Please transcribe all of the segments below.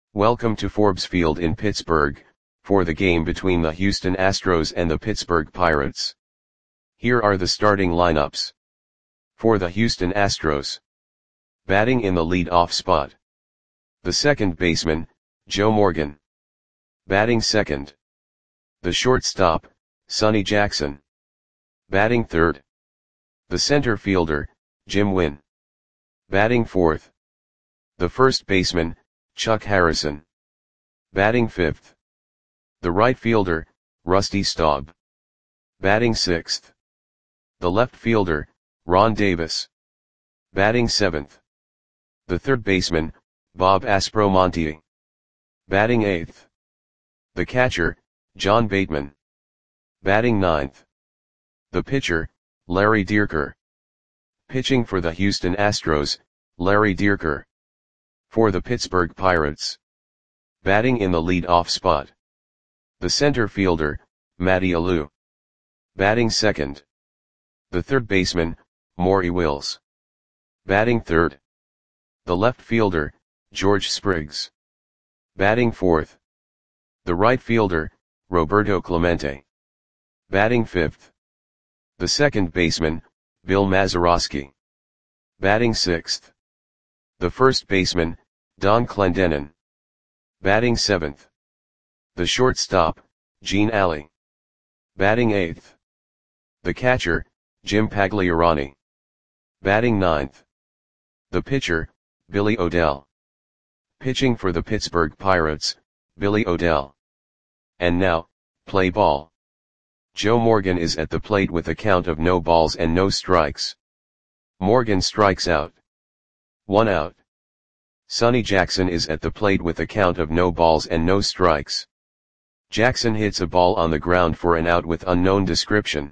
Welcome to Forbes Field in Pittsburgh, for the game between the Houston Astros and the Pittsburgh Pirates. Here are the starting lineups. For the Houston Astros. Batting in the lead-off spot. The second baseman, Joe Morgan. Batting second. The shortstop, Sonny Jackson. Batting third. The center fielder, Jim Wynn. Batting fourth. The first baseman, Chuck Harrison. Batting fifth. The right fielder, Rusty Staub. Batting sixth. The left fielder, Ron Davis. Batting seventh. The third baseman, Bob Aspromonte. Batting eighth. The catcher, John Bateman. Batting ninth. The pitcher, Larry Dierker. Pitching for the Houston Astros, Larry Dierker. For the Pittsburgh Pirates. Batting in the lead-off spot. The center fielder, Matty Alou. Batting second. The third baseman, Maury Wills. Batting third. The left fielder, George Spriggs. Batting fourth. The right fielder, Roberto Clemente. Batting fifth. The second baseman, Bill Mazeroski. Batting sixth. The first baseman, Don Clendenon. Batting seventh. The shortstop, Gene Alley. Batting eighth. The catcher, Jim Pagliarani. Batting ninth. The pitcher, Billy O'Dell. Pitching for the Pittsburgh Pirates, Billy O'Dell. And now, play ball. Joe Morgan is at the plate with a count of no balls and no strikes. Morgan strikes out. 1 out. Sonny Jackson is at the plate with a count of no balls and no strikes. Jackson hits a ball on the ground for an out with unknown description.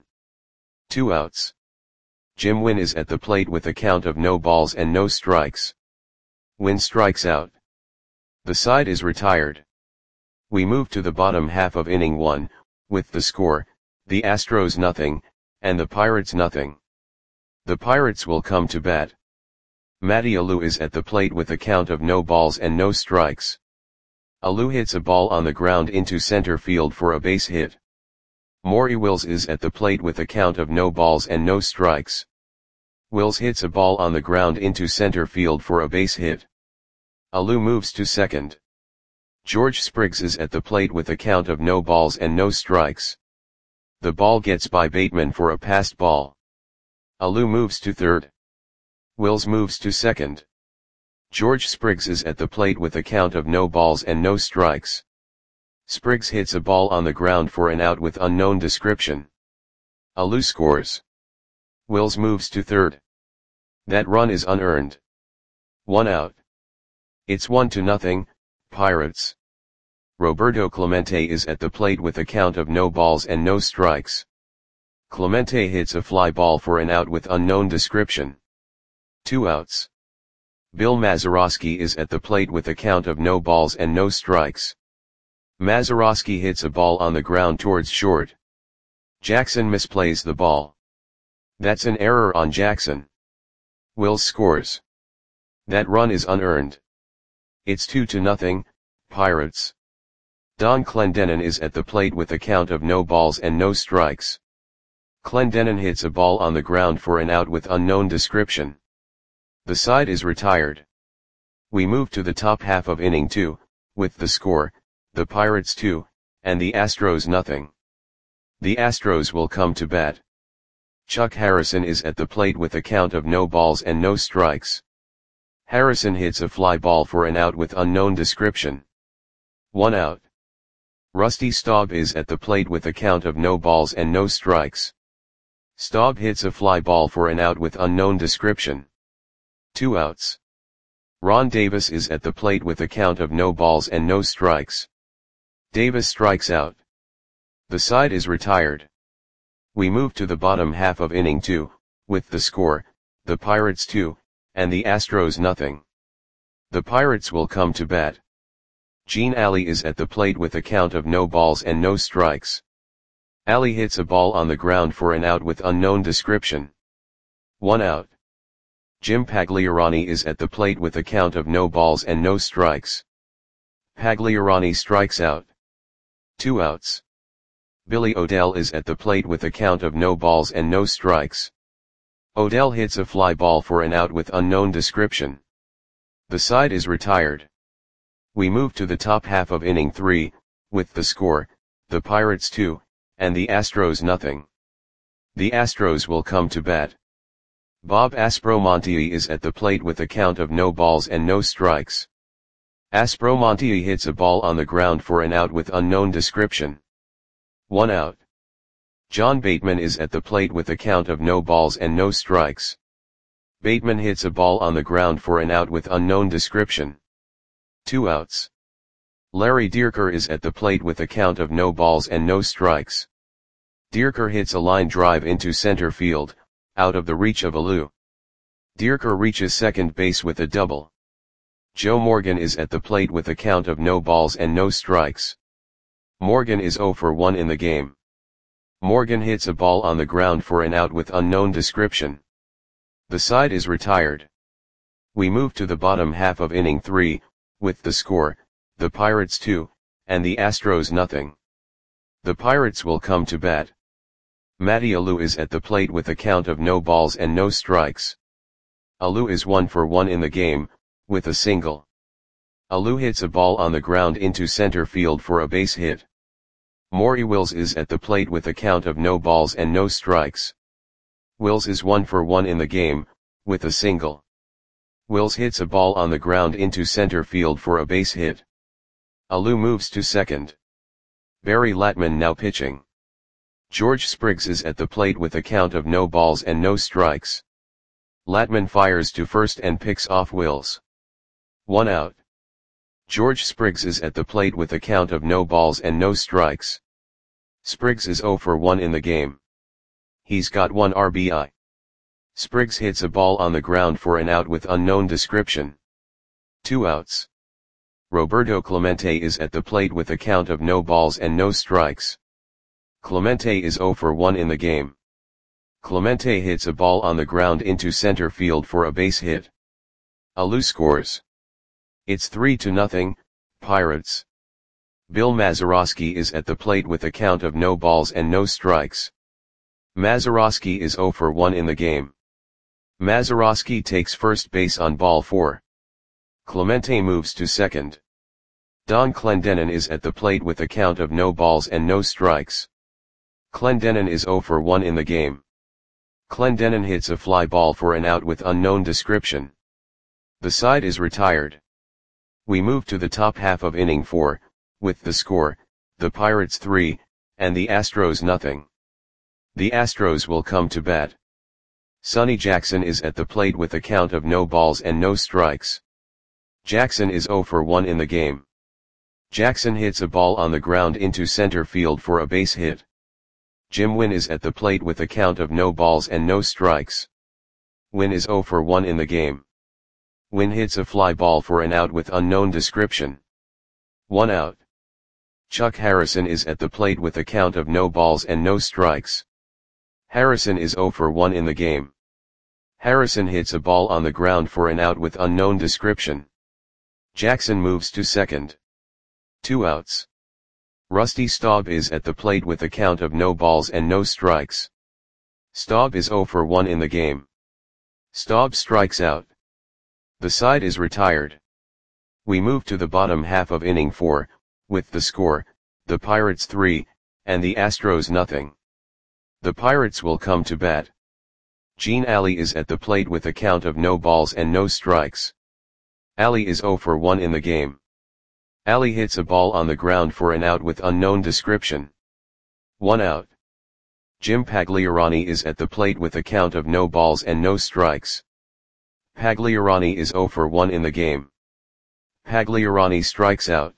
2 outs. Jim Wynn is at the plate with a count of no balls and no strikes. Wynn strikes out. The side is retired. We move to the bottom half of inning 1, with the score, the Astros nothing, and the Pirates nothing. The Pirates will come to bat. Matty Alou is at the plate with a count of no balls and no strikes. Alou hits a ball on the ground into center field for a base hit. Maury Wills is at the plate with a count of no balls and no strikes. Wills hits a ball on the ground into center field for a base hit. Alou moves to second. George Spriggs is at the plate with a count of no balls and no strikes. The ball gets by Bateman for a passed ball. Alou moves to third. Wills moves to second. George Spriggs is at the plate with a count of no balls and no strikes. Spriggs hits a ball on the ground for an out with unknown description. Alou scores. Wills moves to third. That run is unearned. 1 out. It's 1-0, Pirates. Roberto Clemente is at the plate with a count of no balls and no strikes. Clemente hits a fly ball for an out with unknown description. 2 outs. Bill Mazeroski is at the plate with a count of no balls and no strikes. Mazeroski hits a ball on the ground towards short. Jackson misplays the ball. That's an error on Jackson. Wills scores. That run is unearned. It's 2-0, Pirates. Don Clendenon is at the plate with a count of no balls and no strikes. Clendenon hits a ball on the ground for an out with unknown description. The side is retired. We move to the top half of inning 2, with the score, the Pirates 2, and the Astros nothing. The Astros will come to bat. Chuck Harrison is at the plate with a count of no balls and no strikes. Harrison hits a fly ball for an out with unknown description. 1 out. Rusty Staub is at the plate with a count of no balls and no strikes. Staub hits a fly ball for an out with unknown description. 2 outs. Ron Davis is at the plate with a count of no balls and no strikes. Davis strikes out. The side is retired. We move to the bottom half of inning 2, with the score, the Pirates 2, and the Astros nothing. The Pirates will come to bat. Gene Alley is at the plate with a count of no balls and no strikes. Alley hits a ball on the ground for an out with unknown description. 1 out. Jim Pagliarani is at the plate with a count of no balls and no strikes. Pagliarani strikes out. 2 outs. Billy O'Dell is at the plate with a count of no balls and no strikes. O'Dell hits a fly ball for an out with unknown description. The side is retired. We move to the top half of inning 3, with the score, the Pirates 2, and the Astros nothing. The Astros will come to bat. Bob Aspromonte is at the plate with a count of no balls and no strikes. Aspromonte hits a ball on the ground for an out with unknown description. 1 out. John Bateman is at the plate with a count of no balls and no strikes. Bateman hits a ball on the ground for an out with unknown description. 2 outs. Larry Dierker is at the plate with a count of no balls and no strikes. Dierker hits a line drive into center field, out of the reach of Alou. Dierker reaches second base with a double. Joe Morgan is at the plate with a count of no balls and no strikes. Morgan is 0 for 1 in the game. Morgan hits a ball on the ground for an out with unknown description. The side is retired. We move to the bottom half of inning 3, with the score, the Pirates 2, and the Astros nothing. The Pirates will come to bat. Matty Alou is at the plate with a count of no balls and no strikes. Alou is 1 for 1 in the game, with a single. Alou hits a ball on the ground into center field for a base hit. Maury Wills is at the plate with a count of no balls and no strikes. Wills is 1 for 1 in the game, with a single. Wills hits a ball on the ground into center field for a base hit. Alou moves to second. Barry Latman now pitching. George Spriggs is at the plate with a count of no balls and no strikes. Latman fires to first and picks off Wills. 1 out. George Spriggs is at the plate with a count of no balls and no strikes. Spriggs is 0 for 1 in the game. He's got 1 RBI. Spriggs hits a ball on the ground for an out with unknown description. 2 outs. Roberto Clemente is at the plate with a count of no balls and no strikes. Clemente is 0 for 1 in the game. Clemente hits a ball on the ground into center field for a base hit. Alou scores. It's 3-0, Pirates. Bill Mazeroski is at the plate with a count of no balls and no strikes. Mazeroski is 0 for 1 in the game. Mazeroski takes first base on ball 4. Clemente moves to second. Don Clendenon is at the plate with a count of no balls and no strikes. Clendenon is 0 for 1 in the game. Clendenon hits a fly ball for an out with unknown description. The side is retired. We move to the top half of inning 4, with the score, the Pirates 3, and the Astros nothing. The Astros will come to bat. Sonny Jackson is at the plate with a count of no balls and no strikes. Jackson is 0 for 1 in the game. Jackson hits a ball on the ground into center field for a base hit. Jim Wynn is at the plate with a count of no balls and no strikes. Wynn is 0 for 1 in the game. Wynn hits a fly ball for an out with unknown description. 1 out. Chuck Harrison is at the plate with a count of no balls and no strikes. Harrison is 0 for 1 in the game. Harrison hits a ball on the ground for an out with unknown description. Jackson moves to second. 2 outs. Rusty Staub is at the plate with a count of no balls and no strikes. Staub is 0 for 1 in the game. Staub strikes out. The side is retired. We move to the bottom half of inning 4, with the score, the Pirates 3, and the Astros nothing. The Pirates will come to bat. Gene Alley is at the plate with a count of no balls and no strikes. Alley is 0 for 1 in the game. Alley hits a ball on the ground for an out with unknown description. 1 out. Jim Pagliarani is at the plate with a count of no balls and no strikes. Pagliarani is 0 for 1 in the game. Pagliarani strikes out.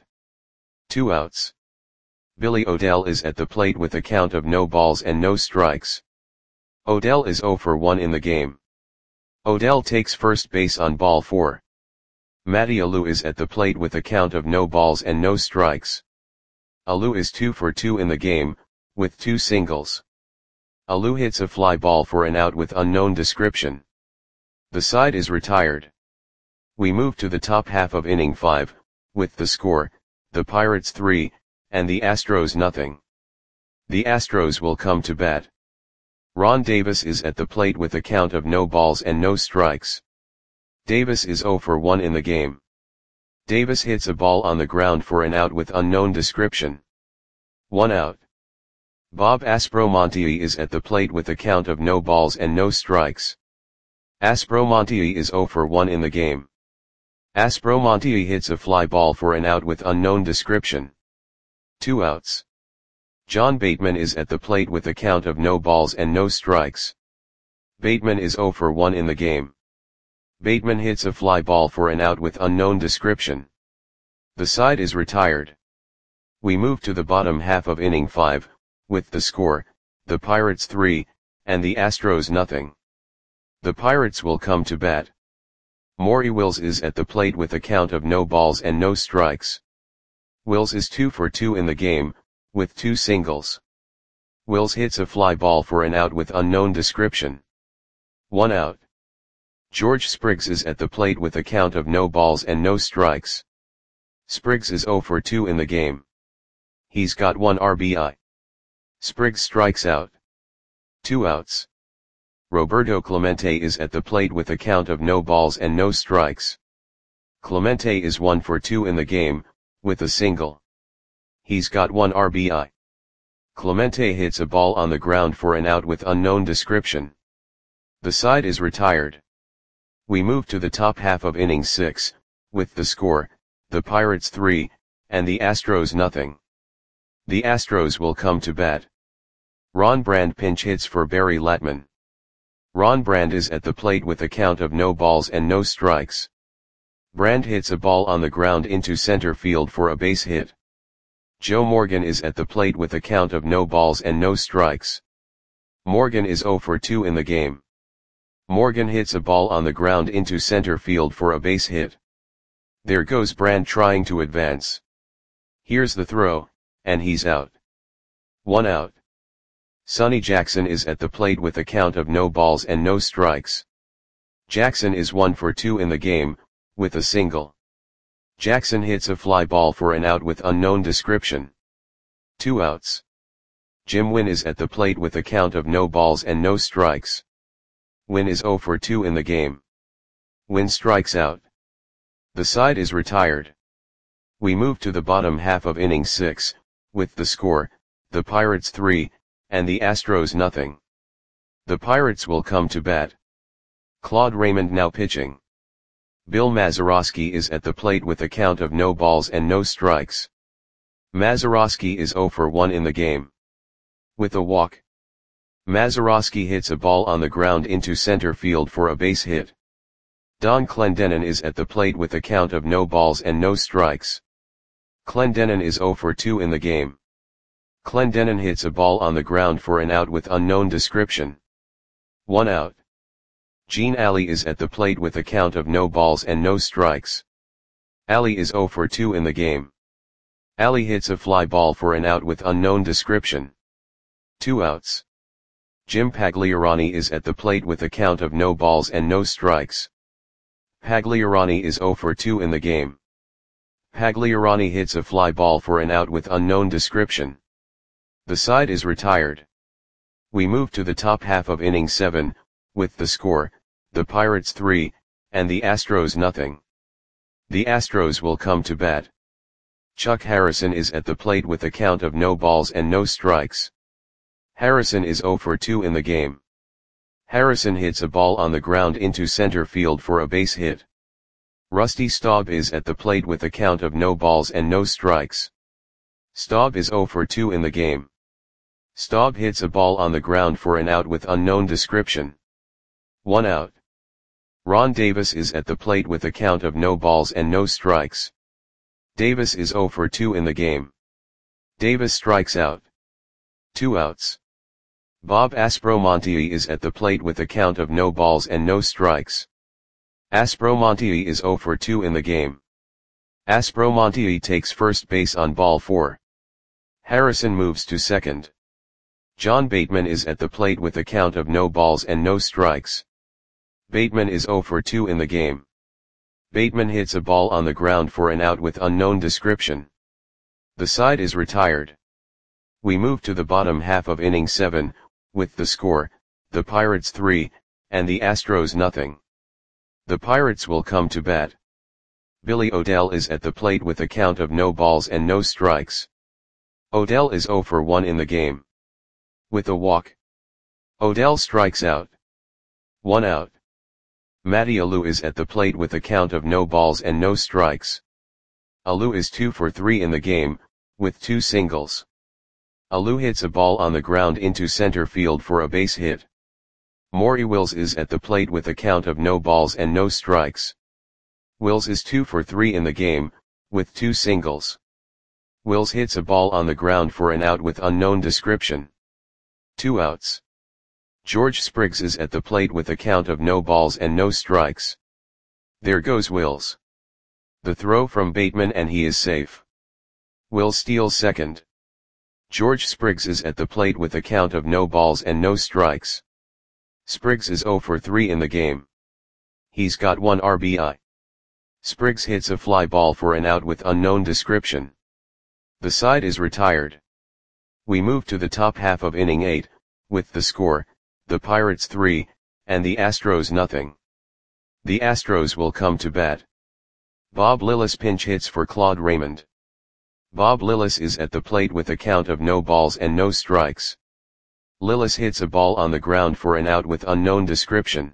2 outs. Billy O'Dell is at the plate with a count of no balls and no strikes. O'Dell is 0 for 1 in the game. O'Dell takes first base on ball 4. Matty Alou is at the plate with a count of no balls and no strikes. Alou is 2 for 2 in the game, with 2 singles. Alou hits a fly ball for an out with unknown description. The side is retired. We move to the top half of inning 5, with the score, the Pirates 3, and the Astros nothing. The Astros will come to bat. Ron Davis is at the plate with a count of no balls and no strikes. Davis is 0 for 1 in the game. Davis hits a ball on the ground for an out with unknown description. 1 out. Bob Aspromonte is at the plate with a count of no balls and no strikes. Aspromonte is 0 for 1 in the game. Aspromonte hits a fly ball for an out with unknown description. 2 outs. John Bateman is at the plate with a count of no balls and no strikes. Bateman is 0 for 1 in the game. Bateman hits a fly ball for an out with unknown description. The side is retired. We move to the bottom half of inning 5, with the score, the Pirates 3, and the Astros nothing. The Pirates will come to bat. Maury Wills is at the plate with a count of no balls and no strikes. Wills is 2 for 2 in the game, with 2 singles. Wills hits a fly ball for an out with unknown description. 1 out. George Spriggs is at the plate with a count of no balls and no strikes. Spriggs is 0 for 2 in the game. He's got 1 RBI. Spriggs strikes out. 2 outs. Roberto Clemente is at the plate with a count of no balls and no strikes. Clemente is 1 for 2 in the game, with a single. He's got 1 RBI. Clemente hits a ball on the ground for an out with unknown description. The side is retired. We move to the top half of inning 6, with the score, the Pirates 3, and the Astros nothing. The Astros will come to bat. Ron Brand pinch hits for Barry Latman. Ron Brand is at the plate with a count of no balls and no strikes. Brand hits a ball on the ground into center field for a base hit. Joe Morgan is at the plate with a count of no balls and no strikes. Morgan is 0 for 2 in the game. Morgan hits a ball on the ground into center field for a base hit. There goes Brand trying to advance. Here's the throw, and he's out. 1 out. Sonny Jackson is at the plate with a count of no balls and no strikes. Jackson is 1 for 2 in the game, with a single. Jackson hits a fly ball for an out with unknown description. 2 outs. Jim Wynn is at the plate with a count of no balls and no strikes. Wynn is 0 for 2 in the game. Wynn strikes out. The side is retired. We move to the bottom half of inning 6, with the score, the Pirates 3, and the Astros nothing. The Pirates will come to bat. Claude Raymond now pitching. Bill Mazeroski is at the plate with a count of no balls and no strikes. Mazeroski is 0 for 1 in the game. With a walk. Mazeroski hits a ball on the ground into center field for a base hit. Don Clendenon is at the plate with a count of no balls and no strikes. Clendenon is 0 for 2 in the game. Clendenon hits a ball on the ground for an out with unknown description. 1 out. Gene Alley is at the plate with a count of no balls and no strikes. Alley is 0 for 2 in the game. Alley hits a fly ball for an out with unknown description. 2 outs. Jim Pagliarani is at the plate with a count of no balls and no strikes. Pagliarani is 0 for 2 in the game. Pagliarani hits a fly ball for an out with unknown description. The side is retired. We move to the top half of inning 7, with the score, the Pirates 3, and the Astros nothing. The Astros will come to bat. Chuck Harrison is at the plate with a count of no balls and no strikes. Harrison is 0 for 2 in the game. Harrison hits a ball on the ground into center field for a base hit. Rusty Staub is at the plate with a count of no balls and no strikes. Staub is 0 for 2 in the game. Staub hits a ball on the ground for an out with unknown description. 1 out. Ron Davis is at the plate with a count of no balls and no strikes. Davis is 0 for 2 in the game. Davis strikes out. 2 outs. Bob Aspromonte is at the plate with a count of no balls and no strikes. Aspromonte is 0 for 2 in the game. Aspromonte takes first base on ball 4. Harrison moves to second. John Bateman is at the plate with a count of no balls and no strikes. Bateman is 0 for 2 in the game. Bateman hits a ball on the ground for an out with unknown description. The side is retired. We move to the bottom half of inning 7, with the score, the Pirates 3, and the Astros nothing. The Pirates will come to bat. Billy O'Dell is at the plate with a count of no balls and no strikes. O'Dell is 0 for 1 in the game. With a walk, O'Dell strikes out. 1 out. Matty Alou is at the plate with a count of no balls and no strikes. Alou is 2 for 3 in the game, with 2 singles. Alou hits a ball on the ground into center field for a base hit. Maury Wills is at the plate with a count of no balls and no strikes. Wills is 2 for 3 in the game, with 2 singles. Wills hits a ball on the ground for an out with unknown description. 2 outs. George Spriggs is at the plate with a count of no balls and no strikes. There goes Wills. The throw from Bateman and he is safe. Wills steals second. George Spriggs is at the plate with a count of no balls and no strikes. Spriggs is 0 for 3 in the game. He's got 1 RBI. Spriggs hits a fly ball for an out with unknown description. The side is retired. We move to the top half of inning 8, with the score, the Pirates 3, and the Astros nothing. The Astros will come to bat. Bob Lillis pinch hits for Claude Raymond. Bob Lillis is at the plate with a count of no balls and no strikes. Lillis hits a ball on the ground for an out with unknown description.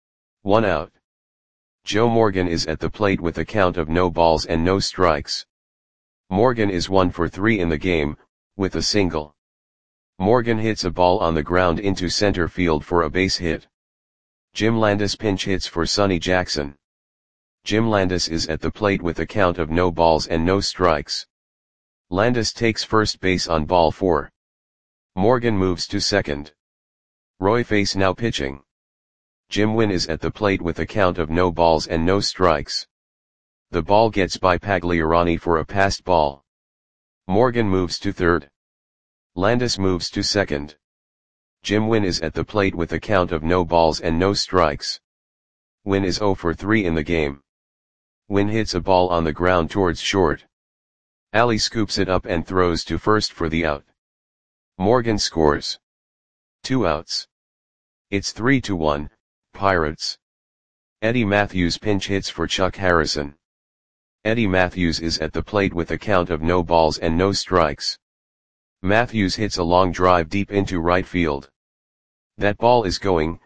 1 out. Joe Morgan is at the plate with a count of no balls and no strikes. Morgan is 1 for 3 in the game, with a single. Morgan hits a ball on the ground into center field for a base hit. Jim Landis pinch hits for Sonny Jackson. Jim Landis is at the plate with a count of no balls and no strikes. Landis takes first base on ball 4. Morgan moves to second. Roy Face now pitching. Jim Wynn is at the plate with a count of no balls and no strikes. The ball gets by Pagliarani for a passed ball. Morgan moves to third. Landis moves to second. Jim Wynn is at the plate with a count of no balls and no strikes. Wynn is 0 for 3 in the game. Wynn hits a ball on the ground towards short. Ali scoops it up and throws to first for the out. Morgan scores. 2 outs. It's 3-1, Pirates. Eddie Matthews pinch hits for Chuck Harrison. Eddie Matthews is at the plate with a count of no balls and no strikes. Matthews hits a long drive deep into right field. That ball is gone.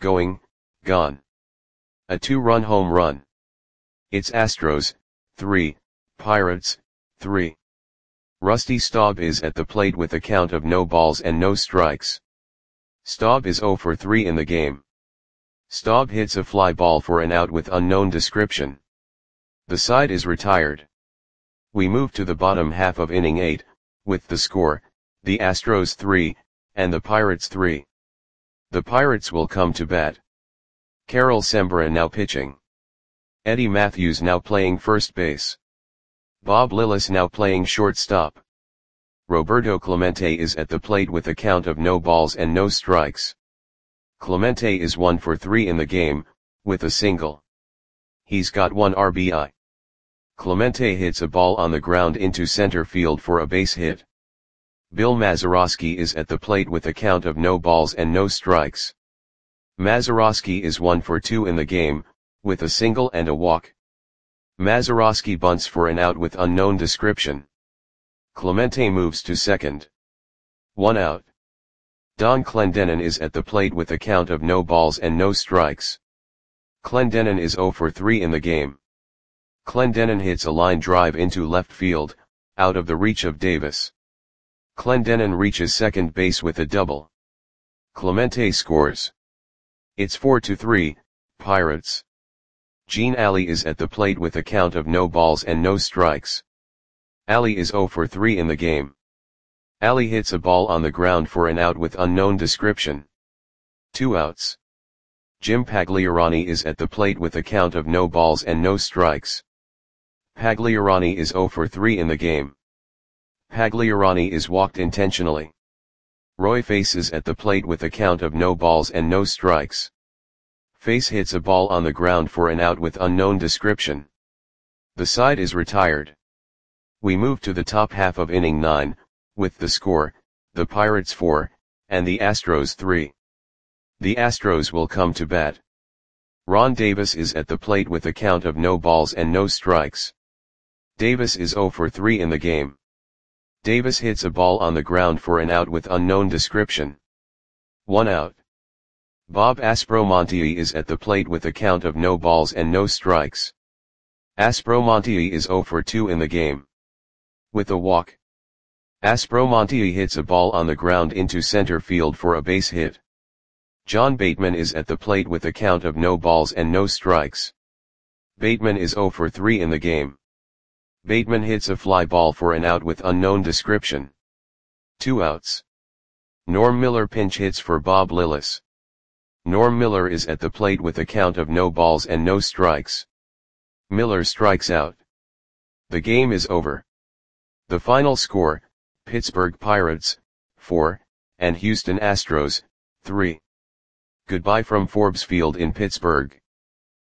A 2-run home run. It's Astros, 3, Pirates, 3. Rusty Staub is at the plate with a count of no balls and no strikes. Staub is 0 for 3 in the game. Staub hits a fly ball for an out with unknown description. The side is retired. We move to the bottom half of inning 8, with the score, the Astros 3, and the Pirates 3. The Pirates will come to bat. Carol Sembra now pitching. Eddie Matthews now playing first base. Bob Lillis now playing shortstop. Roberto Clemente is at the plate with a count of no balls and no strikes. Clemente is 1 for 3 in the game, with a single. He's got 1 RBI. Clemente hits a ball on the ground into center field for a base hit. Bill Mazeroski is at the plate with a count of no balls and no strikes. Mazeroski is 1 for 2 in the game, with a single and a walk. Mazeroski bunts for an out with unknown description. Clemente moves to second. 1 out. Don Clendenon is at the plate with a count of no balls and no strikes. Clendenon is 0 for 3 in the game. Clendenon hits a line drive into left field, out of the reach of Davis. Clendenon reaches second base with a double. Clemente scores. It's 4-3, Pirates. Gene Alley is at the plate with a count of no balls and no strikes. Alley is 0 for 3 in the game. Alley hits a ball on the ground for an out with unknown description. 2 outs. Jim Pagliarani is at the plate with a count of no balls and no strikes. Pagliarani is 0 for 3 in the game. Pagliarani is walked intentionally. Roy Face is at the plate with a count of no balls and no strikes. Face hits a ball on the ground for an out with unknown description. The side is retired. We move to the top half of inning 9, with the score, the Pirates 4, and the Astros 3. The Astros will come to bat. Ron Davis is at the plate with a count of no balls and no strikes. Davis is 0 for 3 in the game. Davis hits a ball on the ground for an out with unknown description. 1 out. Bob Aspromonte is at the plate with a count of no balls and no strikes. Aspromonte is 0 for 2 in the game. With a walk. Aspromonte hits a ball on the ground into center field for a base hit. John Bateman is at the plate with a count of no balls and no strikes. Bateman is 0 for 3 in the game. Bateman hits a fly ball for an out with unknown description. 2 outs. Norm Miller pinch hits for Bob Lillis. Norm Miller is at the plate with a count of no balls and no strikes. Miller strikes out. The game is over. The final score, Pittsburgh Pirates, 4, and Houston Astros, 3. Goodbye from Forbes Field in Pittsburgh.